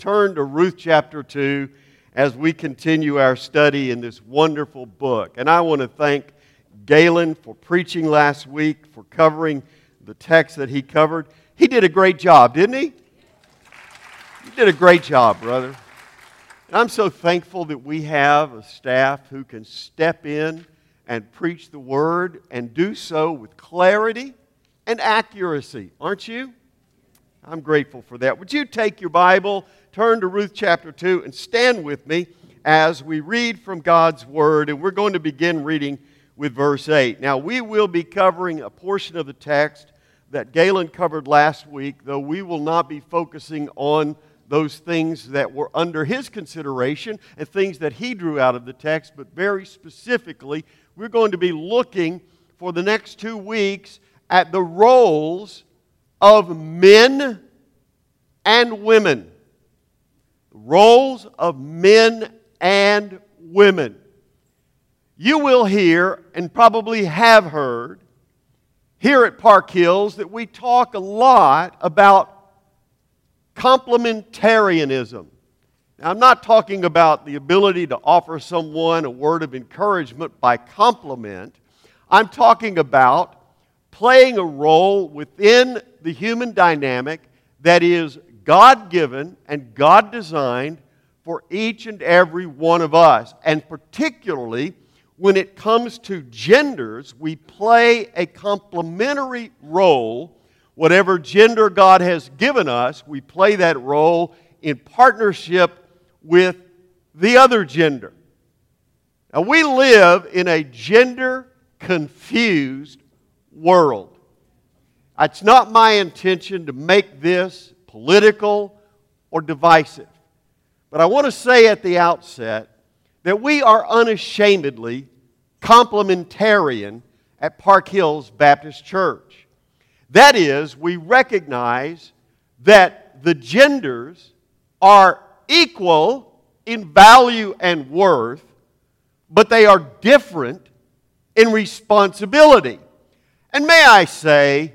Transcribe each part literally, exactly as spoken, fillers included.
turn to Ruth chapter two as we continue our study in this wonderful book. And I want to thank Galen for preaching last week, for covering the text that he covered. He did a great job, didn't he? You did a great job, brother. And I'm so thankful that we have a staff who can step in and preach the Word and do so with clarity and accuracy. Aren't you? I'm grateful for that. Would you take your Bible, turn to Ruth chapter two, and stand with me as we read from God's Word. And we're going to begin reading with verse eight. Now, we will be covering a portion of the text that Galen covered last week, though we will not be focusing on those things that were under his consideration and things that he drew out of the text, but very specifically, we're going to be looking for the next two weeks at the roles of men and women. The roles of men and women. You will hear, and probably have heard, here at Park Hills, that we talk a lot about complementarianism. Now, I'm not talking about the ability to offer someone a word of encouragement by compliment. I'm talking about playing a role within the human dynamic that is God-given and God-designed for each and every one of us. And particularly, when it comes to genders, we play a complementary role. Whatever gender God has given us, we play that role in partnership with the other gender. Now, we live in a gender-confused world. It's not my intention to make this political or divisive. But I want to say at the outset that we are unashamedly complementarian at Park Hills Baptist Church. That is, we recognize that the genders are equal in value and worth, but they are different in responsibility. And may I say,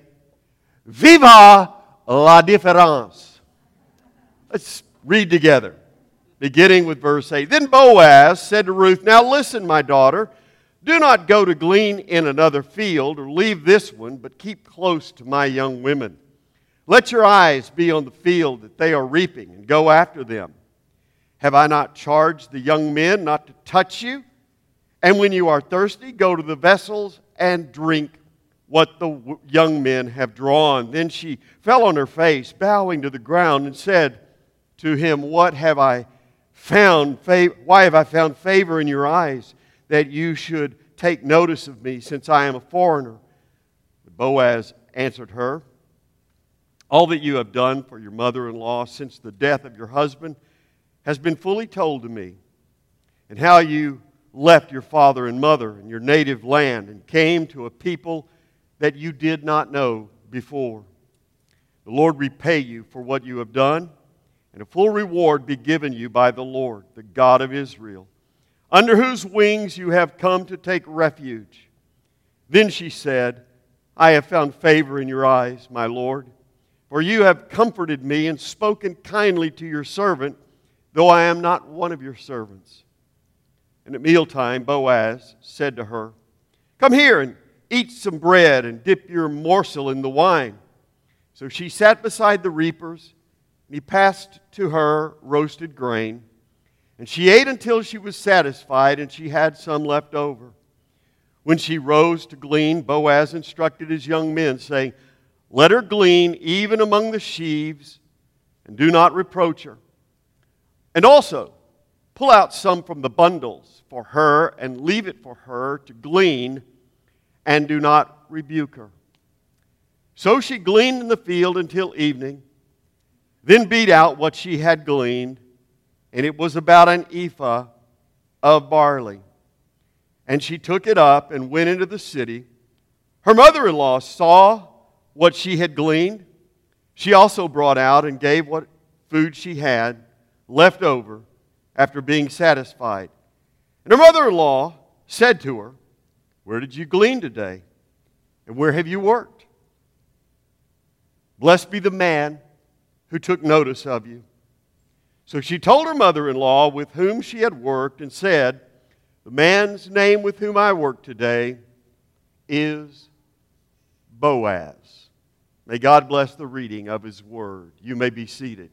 viva la différence. Let's read together, beginning with verse eight. Then Boaz said to Ruth, "Now listen, my daughter, do not go to glean in another field or leave this one, but keep close to my young women. Let your eyes be on the field that they are reaping and go after them. Have I not charged the young men not to touch you? And when you are thirsty, go to the vessels and drink what the young men have drawn." Then she fell on her face, bowing to the ground, and said to him, "What have I found? Why have I found favor in your eyes, that you should take notice of me, since I am a foreigner?" Boaz answered her, "All that you have done for your mother-in-law since the death of your husband has been fully told to me, and how you left your father and mother and your native land and came to a people that you did not know before. The Lord repay you for what you have done, and a full reward be given you by the Lord, the God of Israel, under whose wings you have come to take refuge." Then she said, "I have found favor in your eyes, my Lord, for you have comforted me and spoken kindly to your servant, though I am not one of your servants." And at mealtime, Boaz said to her, "Come here and eat some bread and dip your morsel in the wine." So she sat beside the reapers, and he passed to her roasted grain. And she ate until she was satisfied, and she had some left over. When she rose to glean, Boaz instructed his young men, saying, "Let her glean even among the sheaves, and do not reproach her. And also, pull out some from the bundles for her, and leave it for her to glean, and do not rebuke her." So she gleaned in the field until evening, then beat out what she had gleaned, and it was about an ephah of barley. And she took it up and went into the city. Her mother-in-law saw what she had gleaned. She also brought out and gave what food she had left over after being satisfied. And her mother-in-law said to her, "Where did you glean today? And where have you worked? Blessed be the man who took notice of you." So she told her mother-in-law with whom she had worked and said, "The man's name with whom I work today is Boaz." May God bless the reading of His Word. You may be seated.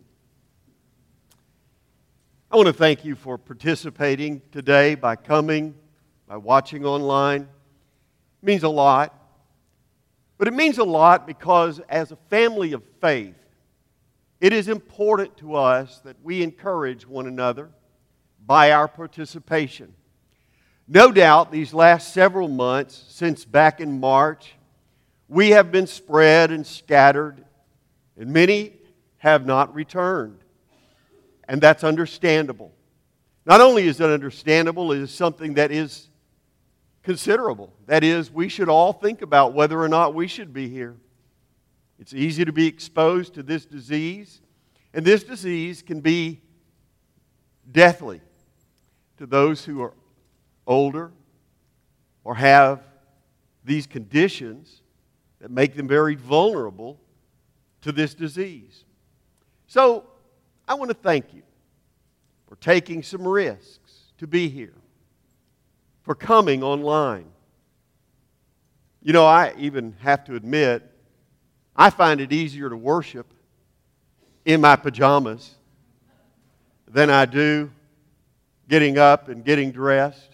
I want to thank you for participating today by coming, by watching online. It means a lot. But it means a lot because as a family of faith, it is important to us that we encourage one another by our participation. No doubt these last several months, since back in March, we have been spread and scattered, and many have not returned. And that's understandable. Not only is it understandable, it is something that is considerable. That is, we should all think about whether or not we should be here. It's easy to be exposed to this disease, and this disease can be deathly to those who are older or have these conditions that make them very vulnerable to this disease. So, I want to thank you for taking some risks to be here, for coming online. You know, I even have to admit, I find it easier to worship in my pajamas than I do getting up and getting dressed.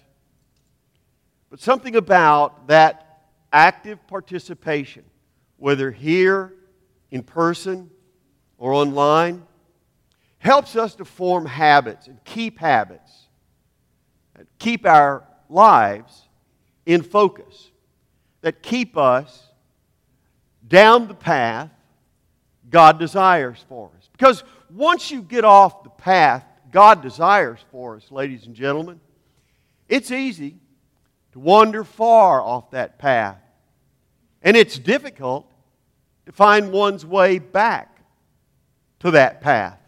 But something about that active participation, whether here in person or online, helps us to form habits and keep habits, and keep our lives in focus, that keep us down the path God desires for us. Because once you get off the path God desires for us, ladies and gentlemen, it's easy to wander far off that path. And it's difficult to find one's way back to that path.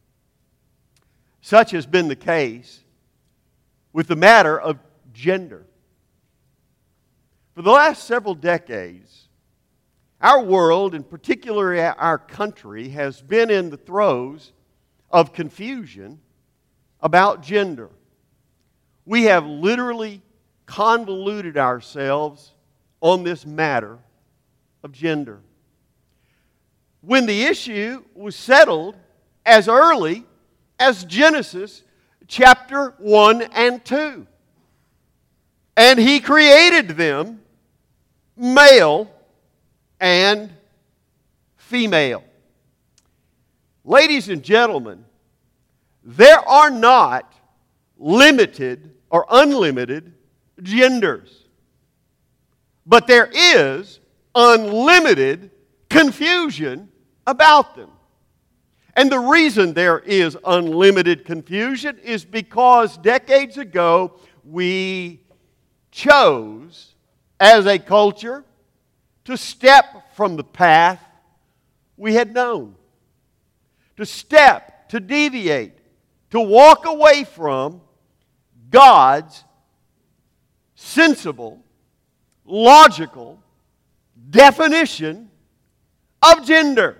Such has been the case with the matter of gender. For the last several decades, our world, and particularly our country, has been in the throes of confusion about gender. We have literally convoluted ourselves on this matter of gender. When the issue was settled as early as Genesis chapter one and two. And He created them male and female. Ladies and gentlemen, there are not limited or unlimited genders. But there is unlimited confusion about them. And the reason there is unlimited confusion is because decades ago we chose as a culture to step from the path we had known. To step, to deviate, to walk away from God's sensible, logical definition of gender.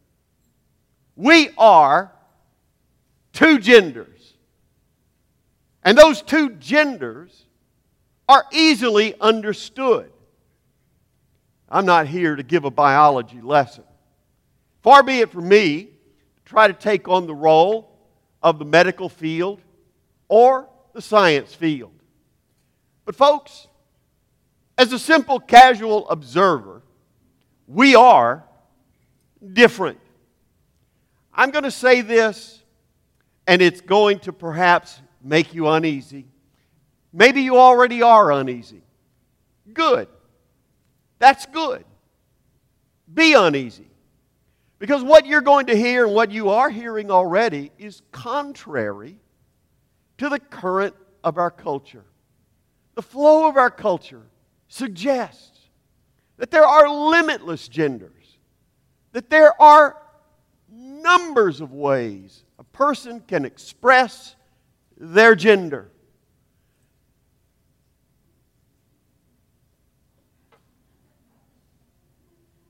We are two genders. And those two genders are easily understood. I'm not here to give a biology lesson. Far be it from me to try to take on the role of the medical field or the science field. But folks, as a simple casual observer, we are different. I'm going to say this, and it's going to perhaps make you uneasy. Maybe you already are uneasy. Good. That's good. Be uneasy. Because what you're going to hear and what you are hearing already is contrary to the current of our culture. The flow of our culture suggests that there are limitless genders, that there are numbers of ways a person can express their gender.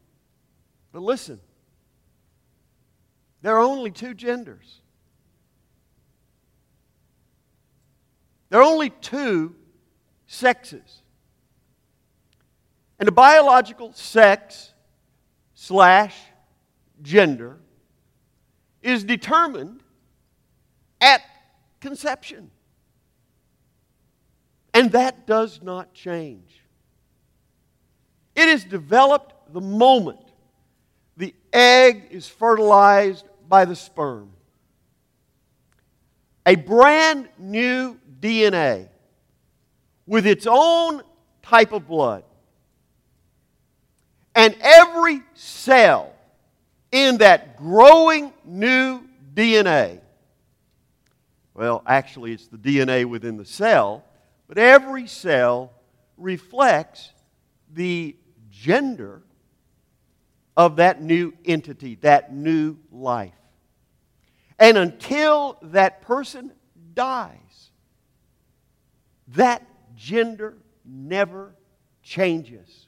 But listen, there are only two genders. There are only two sexes. And the biological sex slash gender is determined at conception. And that does not change. It is developed the moment the egg is fertilized by the sperm. A brand new D N A with its own type of blood. And every cell in that growing new D N A, well, actually it's the D N A within the cell, but every cell reflects the gender of that new entity, that new life. And until that person dies, that gender never changes.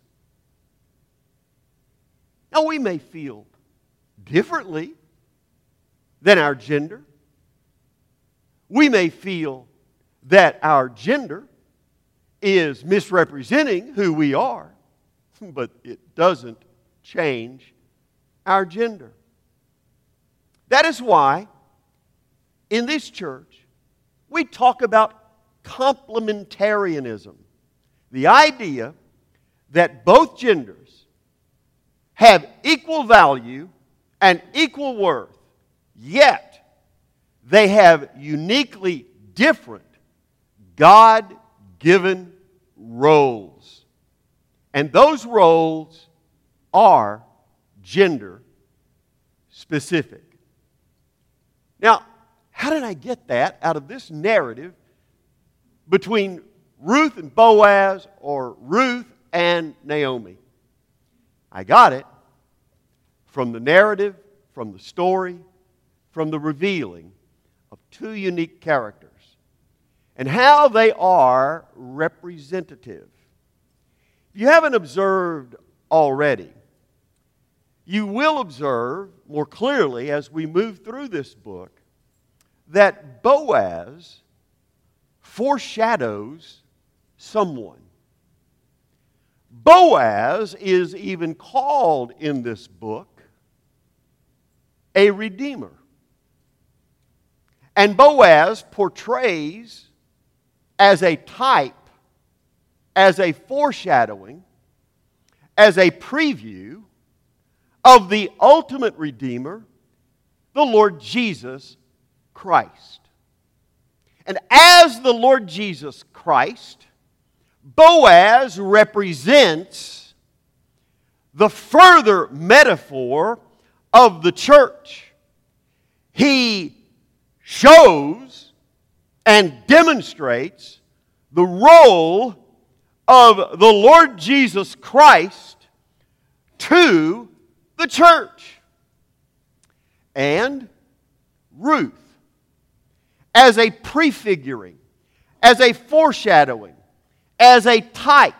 Now, we may feel differently than our gender. We may feel that our gender is misrepresenting who we are, but it doesn't change our gender. That is why in this church we talk about complementarianism. The idea that both genders have equal value and equal worth, yet they have uniquely different God-given roles. And those roles are gender specific. Now, how did I get that out of this narrative between Ruth and Boaz or Ruth and Naomi? I got it from the narrative, from the story, from the revealing of two unique characters and how they are representative. If you haven't observed already, you will observe more clearly as we move through this book that Boaz foreshadows someone. Boaz is even called in this book a redeemer. And Boaz portrays as a type, as a foreshadowing, as a preview of the ultimate Redeemer, the Lord Jesus Christ. And as the Lord Jesus Christ, Boaz represents the further metaphor of the church. He shows and demonstrates the role of the Lord Jesus Christ to the church. And Ruth, as a prefiguring, as a foreshadowing, as a type,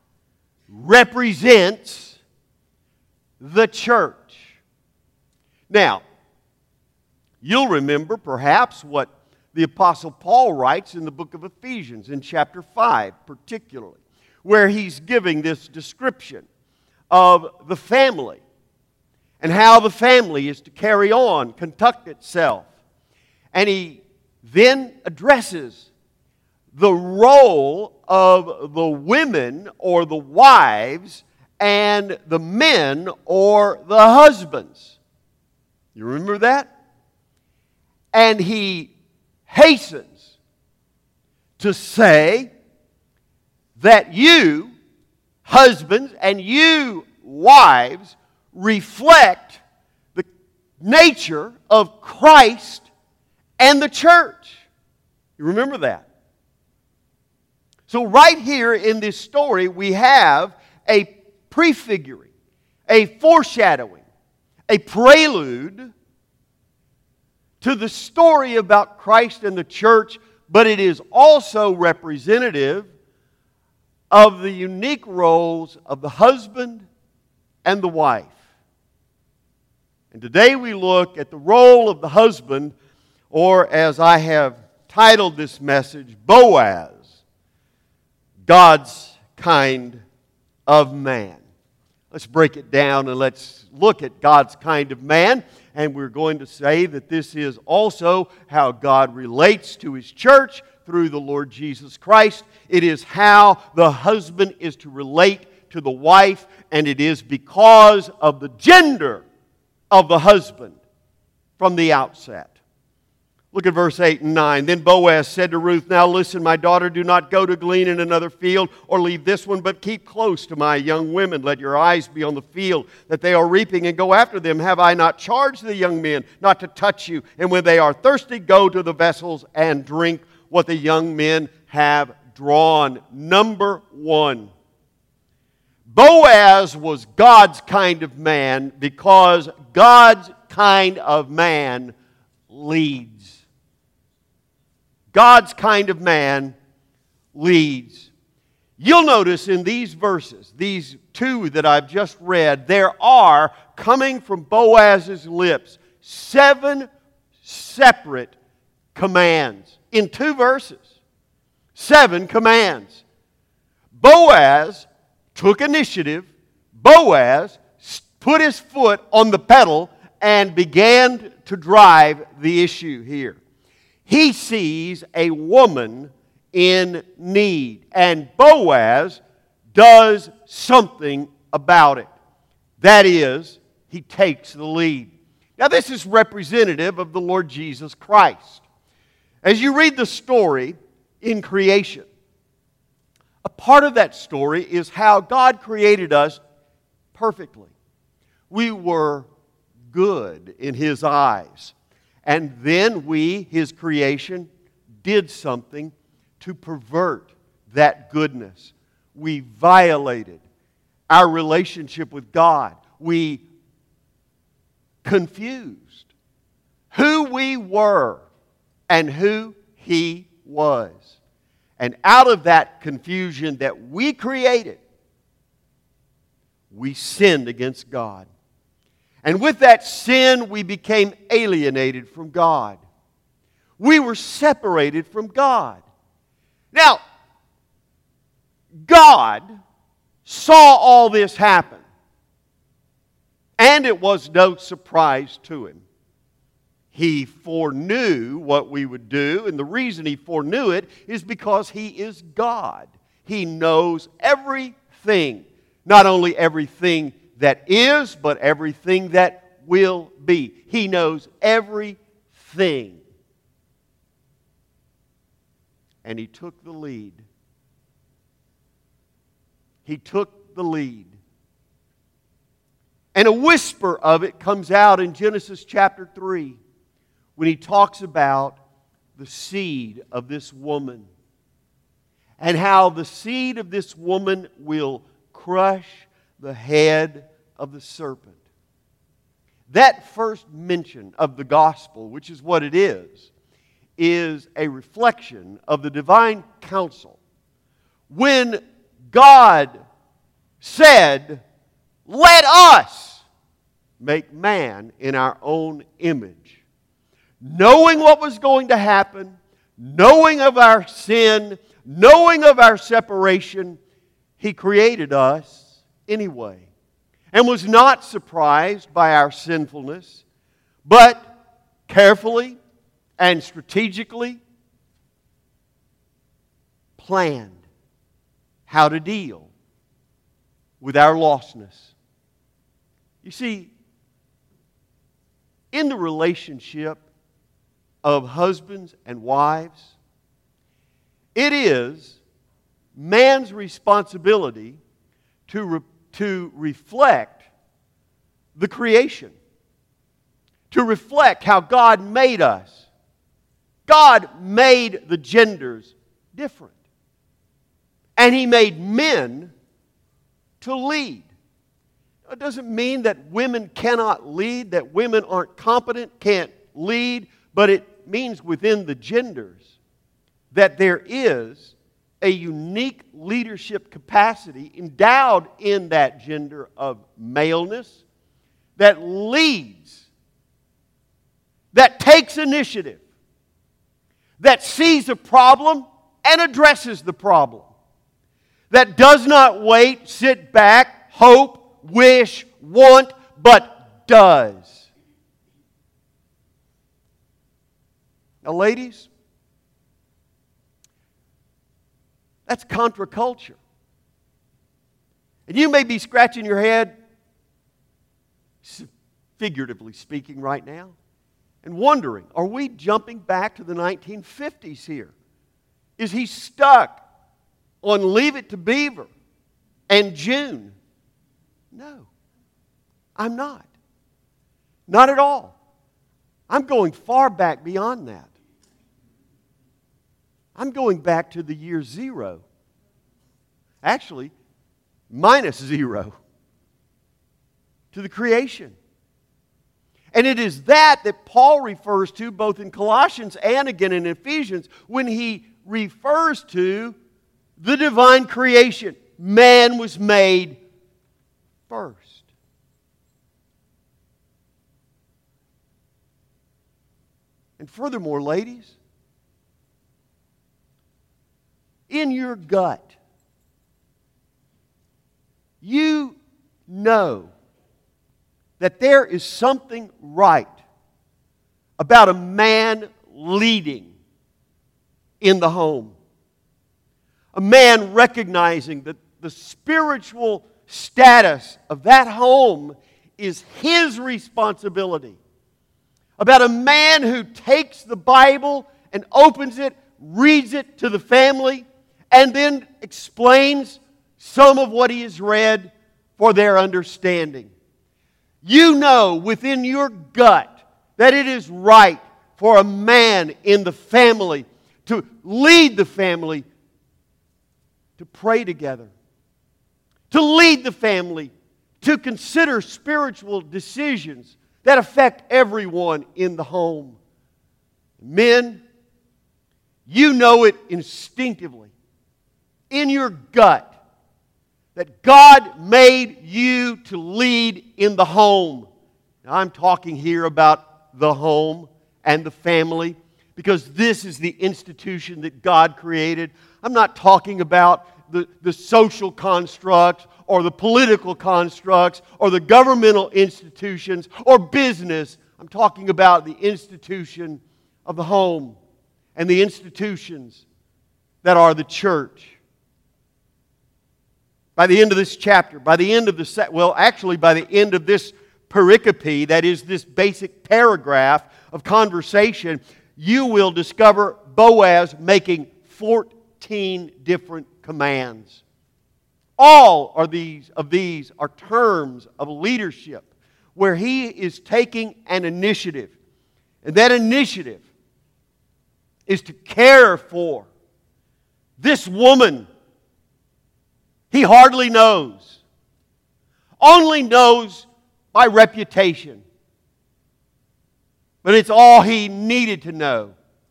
represents the church. Now, you'll remember perhaps what the Apostle Paul writes in the book of Ephesians in chapter five particularly, where he's giving this description of the family and how the family is to carry on, conduct itself. And he then addresses the role of the women or the wives and the men or the husbands. You remember that? And he hastens to say that you, husbands, and you, wives, reflect the nature of Christ and the church. You remember that? So right here in this story, we have a prefiguring, a foreshadowing, a prelude to the story about Christ and the church, but it is also representative of the unique roles of the husband and the wife. And today we look at the role of the husband, or as I have titled this message, Boaz, God's Kind of Man. Let's break it down and let's look at God's kind of man. And we're going to say that this is also how God relates to His church through the Lord Jesus Christ. It is how the husband is to relate to the wife, and it is because of the gender of the husband from the outset. Look at verse eight and nine. Then Boaz said to Ruth, "Now listen, my daughter, do not go to glean in another field or leave this one, but keep close to my young women. Let your eyes be on the field that they are reaping, and go after them. Have I not charged the young men not to touch you? And when they are thirsty, go to the vessels and drink what the young men have drawn." Number one, Boaz was God's kind of man because God's kind of man leads. God's kind of man leads. You'll notice in these verses, these two that I've just read, there are, coming from Boaz's lips, seven separate commands in two verses. Seven commands. Boaz took initiative. Boaz put his foot on the pedal and began to drive the issue here. He sees a woman in need, and Boaz does something about it. That is, he takes the lead. Now, this is representative of the Lord Jesus Christ. As you read the story in creation, a part of that story is how God created us perfectly. We were good in His eyes. And then we, His creation, did something to pervert that goodness. We violated our relationship with God. We confused who we were and who He was. And out of that confusion that we created, we sinned against God. And with that sin, we became alienated from God. We were separated from God. Now, God saw all this happen, and it was no surprise to Him. He foreknew what we would do, and the reason He foreknew it is because He is God. He knows everything, not only everything that is, but everything that will be. He knows everything. And He took the lead. He took the lead. And a whisper of it comes out in Genesis chapter three when He talks about the seed of this woman and how the seed of this woman will crush the head of the serpent. That first mention of the gospel, which is what it is, is a reflection of the divine counsel. When God said, "Let us make man in our own image," knowing what was going to happen, knowing of our sin, knowing of our separation, He created us anyway, and was not surprised by our sinfulness, but carefully and strategically planned how to deal with our lostness. You see, in the relationship of husbands and wives, it is man's responsibility to re- to reflect the creation, to reflect how God made us. God made the genders different. And He made men to lead. It doesn't mean that women cannot lead, that women aren't competent, can't lead, but it means within the genders that there is a unique leadership capacity endowed in that gender of maleness that leads, that takes initiative, that sees a problem and addresses the problem, that does not wait, sit back, hope, wish, want, but does. Now, ladies, that's contra-culture. And you may be scratching your head, figuratively speaking right now, and wondering, are we jumping back to the nineteen fifties here? Is he stuck on Leave It to Beaver and June? No, I'm not. Not at all. I'm going far back beyond that. I'm going back to the year zero. Actually, minus zero. To the creation. And it is that that Paul refers to both in Colossians and again in Ephesians when he refers to the divine creation. Man was made first. And furthermore, ladies, in your gut, you know that there is something right about a man leading in the home. A man recognizing that the spiritual status of that home is his responsibility. About a man who takes the Bible and opens it, reads it to the family, and then explains some of what he has read for their understanding. You know within your gut that it is right for a man in the family to lead the family to pray together, to lead the family to consider spiritual decisions that affect everyone in the home. Men, you know it instinctively, in your gut, that God made you to lead in the home. Now, I'm talking here about the home and the family because this is the institution that God created. I'm not talking about the, the social constructs or the political constructs or the governmental institutions or business. I'm talking about the institution of the home and the institutions that are the church. By the end of this chapter, by the end of the, well, actually by the end of this pericope, that is this basic paragraph of conversation, you will discover Boaz making fourteen different commands. All are these, of these are terms of leadership where he is taking an initiative. And that initiative is to care for this woman he hardly knows. Only knows by reputation. But it's all he needed to know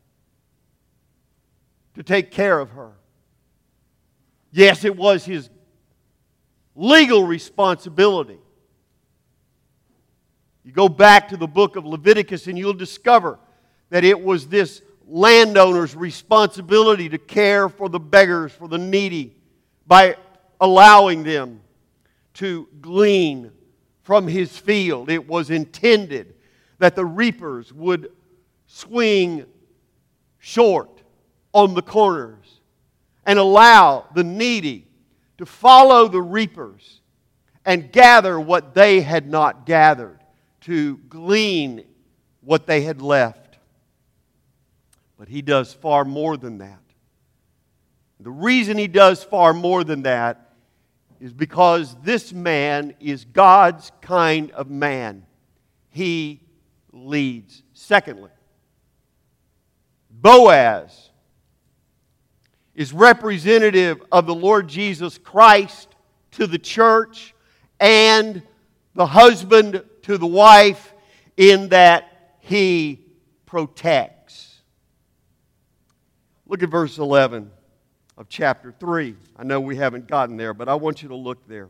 to take care of her. Yes, it was his legal responsibility. You go back to the book of Leviticus and you'll discover that it was this landowner's responsibility to care for the beggars, for the needy, by allowing them to glean from his field. It was intended that the reapers would swing short on the corners and allow the needy to follow the reapers and gather what they had not gathered, to glean what they had left. But he does far more than that. The reason he does far more than that is because this man is God's kind of man. He leads. Secondly, Boaz is representative of the Lord Jesus Christ to the church and the husband to the wife in that he protects. Look at verse eleven of chapter three. I know we haven't gotten there, but I want you to look there.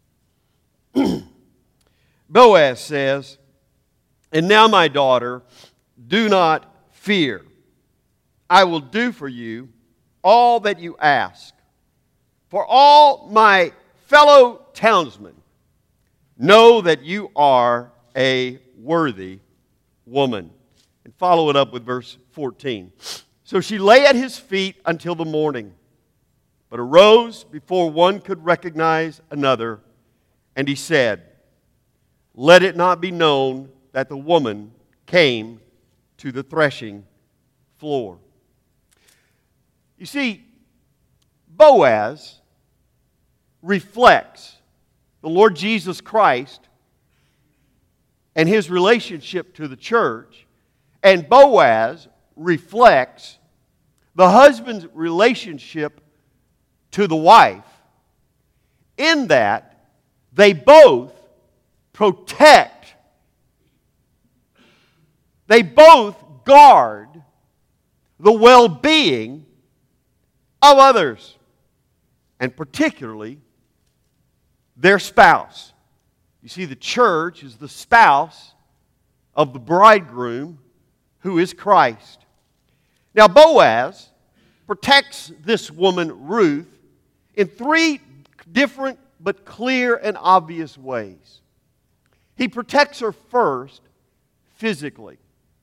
Boaz says, "And now, my daughter, do not fear. I will do for you all that you ask. For all my fellow townsmen know that you are a worthy woman. And follow it up with verse fourteen. So she lay at his feet until the morning, but arose before one could recognize another. And he said, let it not be known that the woman came to the threshing floor. You see, Boaz reflects the Lord Jesus Christ and his relationship to the church, and Boaz reflects the husband's relationship to the wife, in that they both protect, they both guard the well-being of others, and particularly their spouse. You see, the church is the spouse of the bridegroom, who is Christ. Now, Boaz protects this woman, Ruth, in three different but clear and obvious ways. He protects her first physically.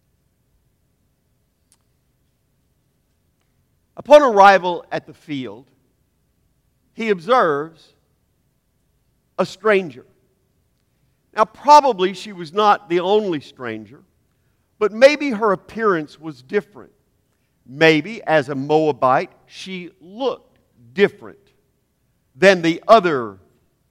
Upon arrival at the field, he observes a stranger. Now, probably she was not the only stranger, but maybe her appearance was different. Maybe, as a Moabite, she looked different than the other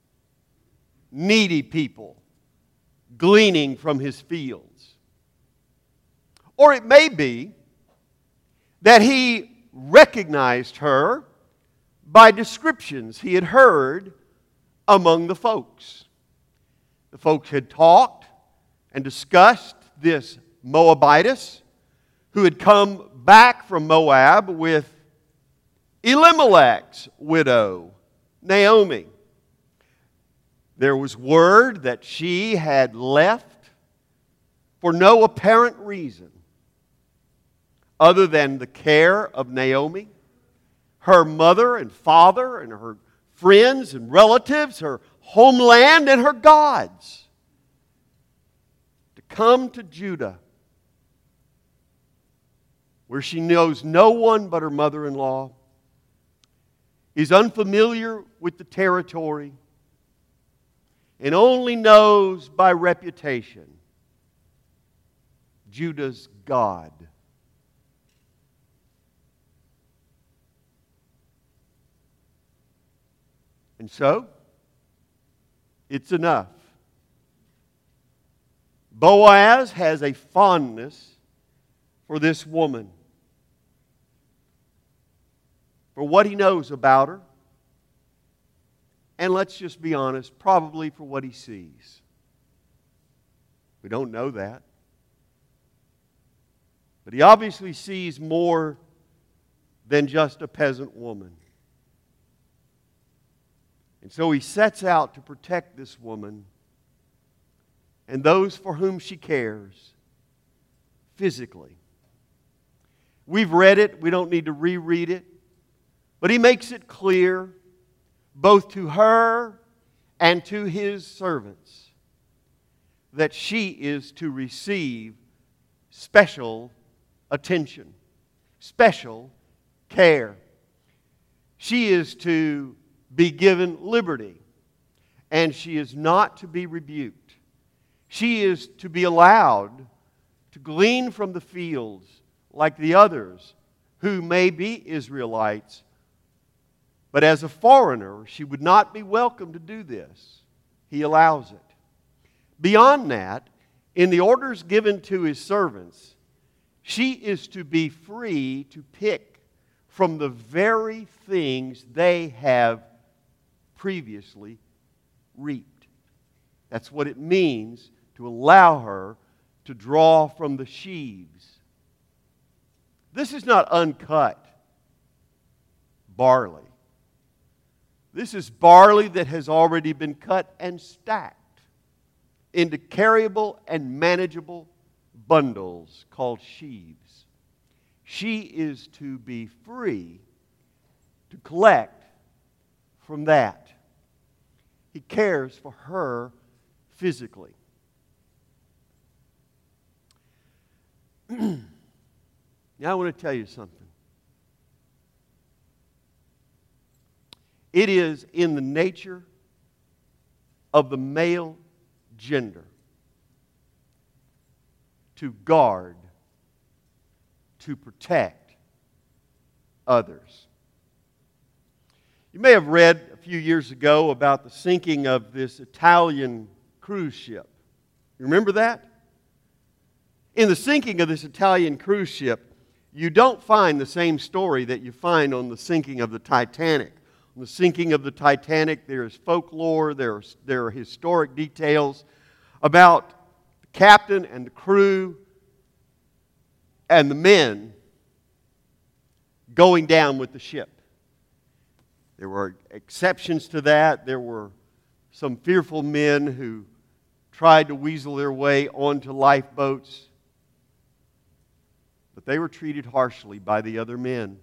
needy people gleaning from his fields. Or it may be that he recognized her by descriptions he had heard among the folks. The folks had talked and discussed this Moabitess who had come back from Moab with Elimelech's widow, Naomi. There was word that she had left for no apparent reason other than the care of Naomi, her mother and father and her friends and relatives, her homeland and her gods, to come to Judah, where she knows no one but her mother-in-law, is unfamiliar with the territory, and only knows by reputation Judah's God. And so, it's enough. Boaz has a fondness for this woman, for what he knows about her, and let's just be honest, probably for what he sees. We don't know that. But he obviously sees more than just a peasant woman. And so he sets out to protect this woman and those for whom she cares physically. We've read it, we don't need to reread it, but he makes it clear both to her and to his servants that she is to receive special attention, special care. She is to be given liberty, and she is not to be rebuked. She is to be allowed to glean from the fields like the others who may be Israelites, but as a foreigner, she would not be welcome to do this. He allows it. Beyond that, in the orders given to his servants, she is to be free to pick from the very things they have previously reaped. That's what it means to allow her to draw from the sheaves. This is not uncut barley. This is barley that has already been cut and stacked into carryable and manageable bundles called sheaves. she is to be free to collect from that. He cares for her physically. Now I want to tell you something. It is in the nature of the male gender to guard, to protect others. You may have read a few years ago about the sinking of this Italian cruise ship. You remember that? In the sinking of this Italian cruise ship, you don't find the same story that you find on the sinking of the Titanic. On the sinking of the Titanic, there is folklore, there are, there are historic details about the captain and the crew and the men going down with the ship. There were exceptions to that. There were some fearful men who tried to weasel their way onto lifeboats, but they were treated harshly by the other men.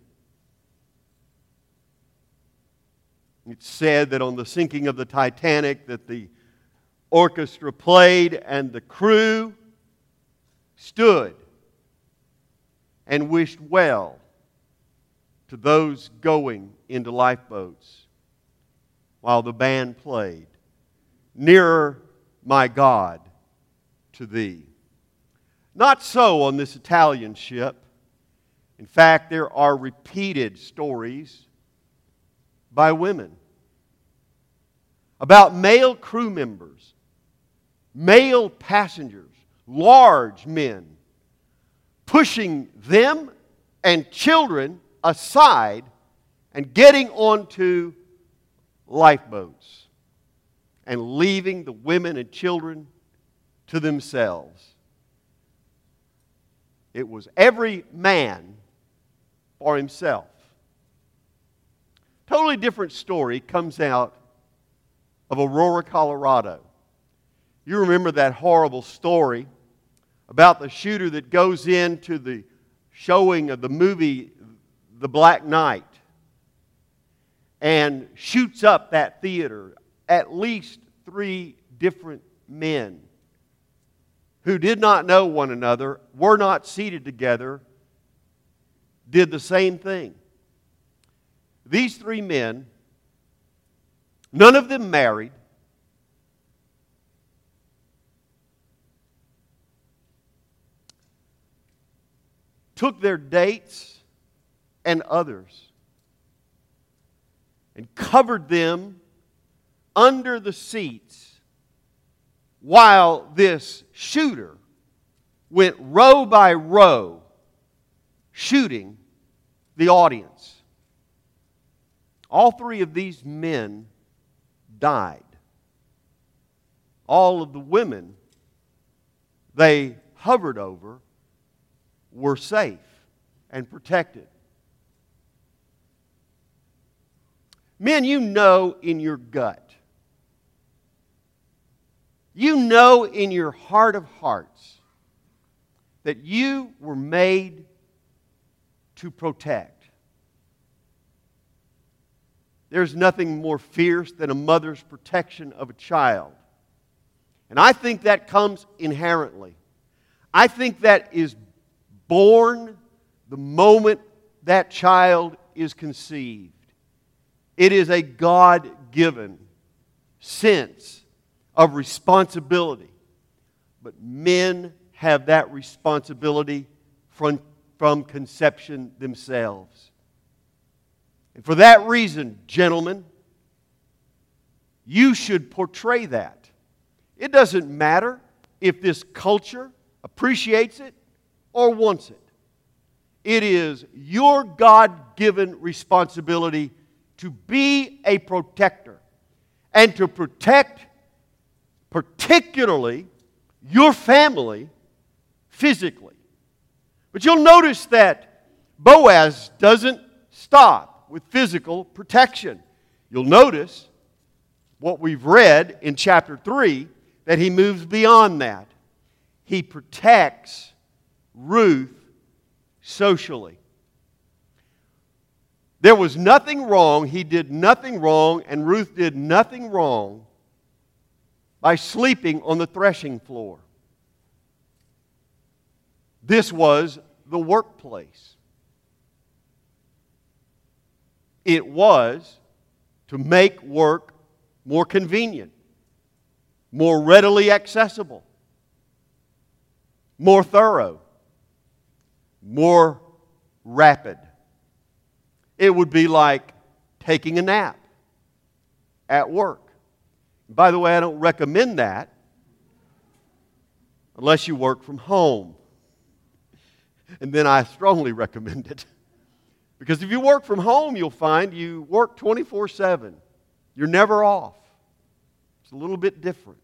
It's said that on the sinking of the Titanic that the orchestra played and the crew stood and wished well to those going into lifeboats while the band played, "Nearer, my God, to Thee." Not so on this Italian ship. In fact, there are repeated stories by women about male crew members, male passengers, large men, pushing them and children aside and getting onto lifeboats and leaving the women and children to themselves. It was every man for himself. Totally different story comes out of Aurora, Colorado. You remember that horrible story about the shooter that goes into the showing of the movie The Black Knight and shoots up that theater. At least three different men who did not know one another, were not seated together, did the same thing. These three men, none of them married, took their dates and others and covered them under the seats while this shooter went row by row shooting the audience. All three of these men died. All of the women they hovered over were safe and protected. Men, you know in your gut, you know in your heart of hearts that you were made to protect. There's nothing more fierce than a mother's protection of a child. And I think that comes inherently. I think that is born the moment that child is conceived. It is a God-given sense of responsibility. But men have that responsibility from, from conception themselves. And for that reason, gentlemen, you should portray that. It doesn't matter if this culture appreciates it or wants it. It is your God-given responsibility to be a protector and to protect particularly your family physically. But you'll notice that Boaz doesn't stop with physical protection. You'll notice what we've read in chapter three, that he moves beyond that. He protects Ruth socially. There was nothing wrong, he did nothing wrong, and Ruth did nothing wrong by sleeping on the threshing floor. This was the workplace. It was to make work more convenient, more readily accessible, more thorough, more rapid. It would be like taking a nap at work. By the way, I don't recommend that unless you work from home. And then I strongly recommend it. Because if you work from home, you'll find you work twenty-four seven. You're never off. It's a little bit different.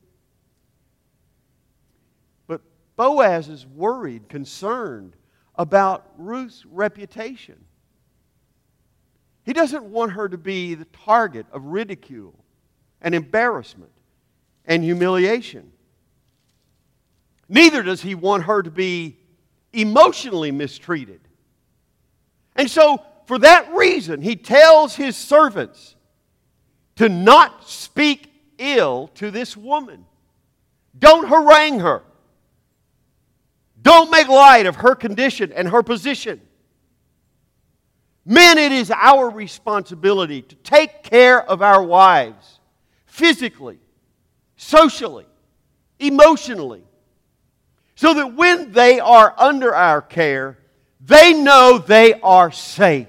But Boaz is worried, concerned about Ruth's reputation. He doesn't want her to be the target of ridicule and embarrassment and humiliation. Neither does he want her to be emotionally mistreated. And so, for that reason, he tells his servants to not speak ill to this woman. Don't harangue her. Don't make light of her condition and her position. Men, it is our responsibility to take care of our wives physically, socially, emotionally, so that when they are under our care, they know they are safe.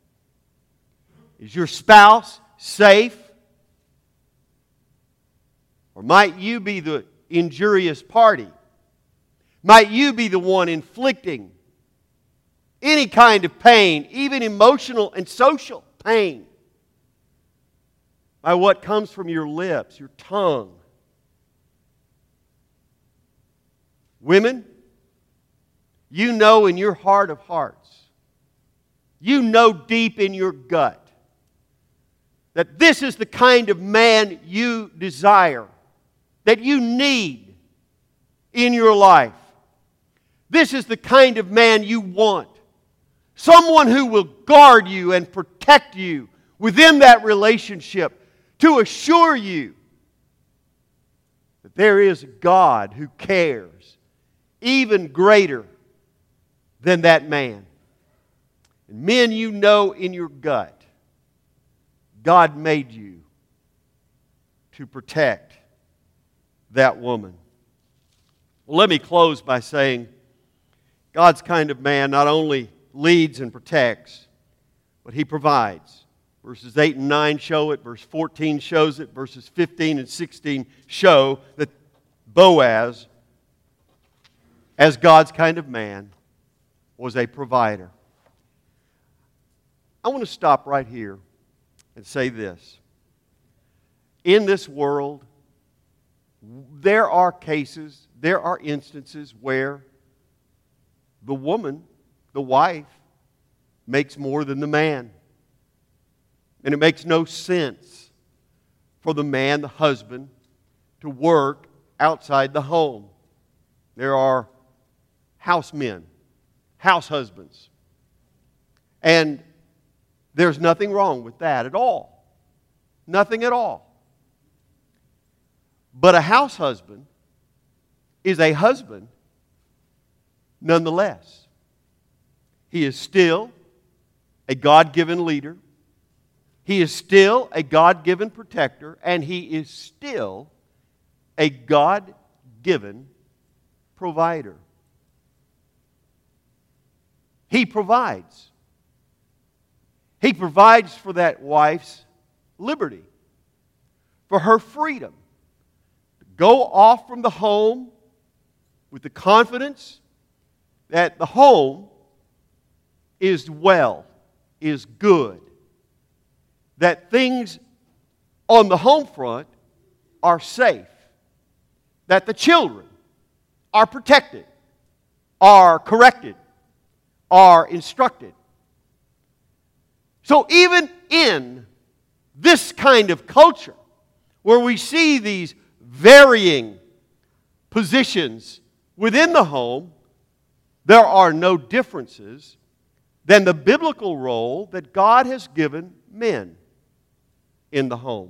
Is your spouse safe? Or might you be the injurious party? Might you be the one inflicting any kind of pain, even emotional and social pain, by what comes from your lips, your tongue? Women, you know in your heart of hearts, you know deep in your gut, that this is the kind of man you desire, that you need in your life. This is the kind of man you want. Someone who will guard you and protect you within that relationship to assure you that there is a God who cares even greater than that man. And men, you know in your gut, God made you to protect that woman. Well, let me close by saying God's kind of man not only leads and protects, but He provides. Verses eight and nine show it. Verse fourteen shows it. Verses fifteen and sixteen show that Boaz, as God's kind of man, was a provider. I want to stop right here and say this. In this world, there are cases, there are instances where the woman, the wife, makes more than the man. And it makes no sense for the man, the husband, to work outside the home. There are house men, house husbands. And there's nothing wrong with that at all. Nothing at all. But a house husband is a husband nonetheless. He is still a God-given leader. He is still a God-given protector. And he is still a God-given provider. He provides. He provides for that wife's liberty, for her freedom to go off from the home with the confidence that the home is well, is good, that things on the home front are safe, that the children are protected, are corrected, are instructed. So even in this kind of culture, where we see these varying positions within the home, there are no differences than the biblical role that God has given men in the home.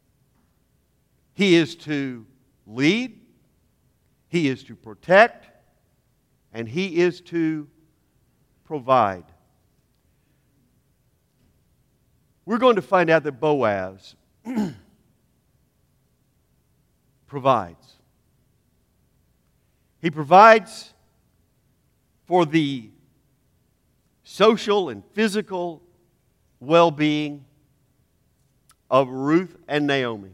He is to lead, he is to protect, and he is to provide. We're going to find out that Boaz provides. He provides for the social and physical well-being of Ruth and Naomi.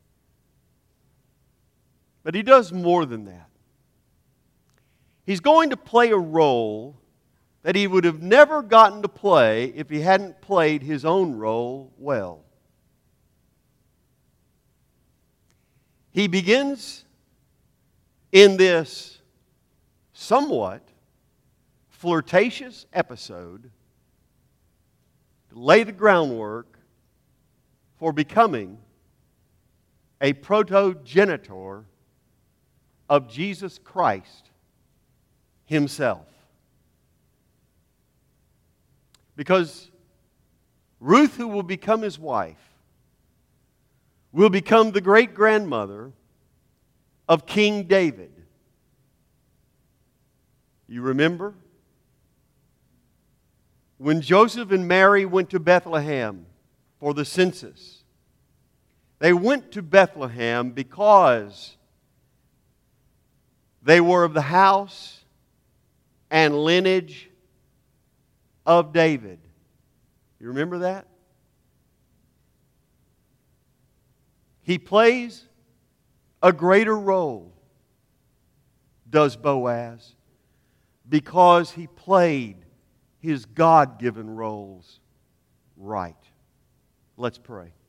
But he does more than that. He's going to play a role that he would have never gotten to play if he hadn't played his own role well. He begins in this somewhat flirtatious episode to lay the groundwork for becoming a protogenitor of Jesus Christ himself. Because Ruth, who will become his wife, will become the great-grandmother of King David. You remember? When Joseph and Mary went to Bethlehem for the census, they went to Bethlehem because they were of the house and lineage of David. You remember that? He plays a greater role, does Boaz, because he played his God-given roles right. Let's pray.